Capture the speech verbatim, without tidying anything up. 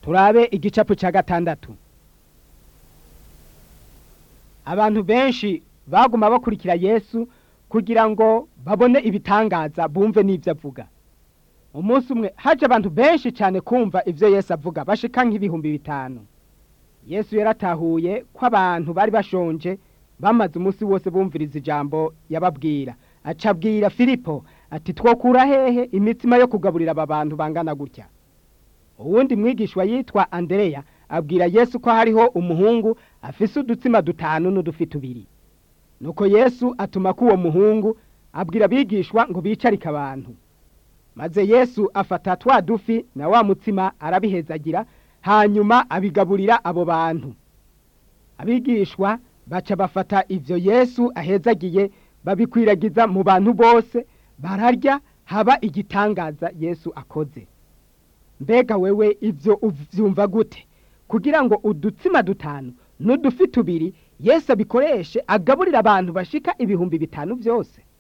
turabe igicapu cya gatandatu. Abantu benshi baguma bakurikira Yesu kugira ngo babone ibitangaza bumve n'ibyo avuga. Umunsi umwe haje abantu benshi cyane kumva ivyo Yesu avuga bashika nk'ibihumbi bitanu. Yesu yaratahuye ko abantu bari bashonje bamaze umunsi wose bumviriza ijambo yababwira. Acabwira Filipo ati twokura hehe imitsima yo kugaburira aba bantu bangana gutya. Uwundi mwigishwa yitwa Andereya abwira Yesu ko hariho umuhungu afise udutsima dutanu n'udufi tubiri. Nuko Yesu atuma ko uwo muhungu abwira bigishwa ngo bicarike abantu. Maze Yesu afata twa dufi na wa mutsima arabihezagira hanyuma abigaburira abo bantu. Abigishwa baca bafata ivyo Yesu ahezagiye babikwiragiza mu bantu bose bararya haba igitangaza Yesu akoze. Mbega wewe ivyo uvyumva gute? Kugira ngo udutsima dutanu n'udufi tubiri Yesu abikoreshe agaburira abantu bashika ibihumbi bitanu vyose.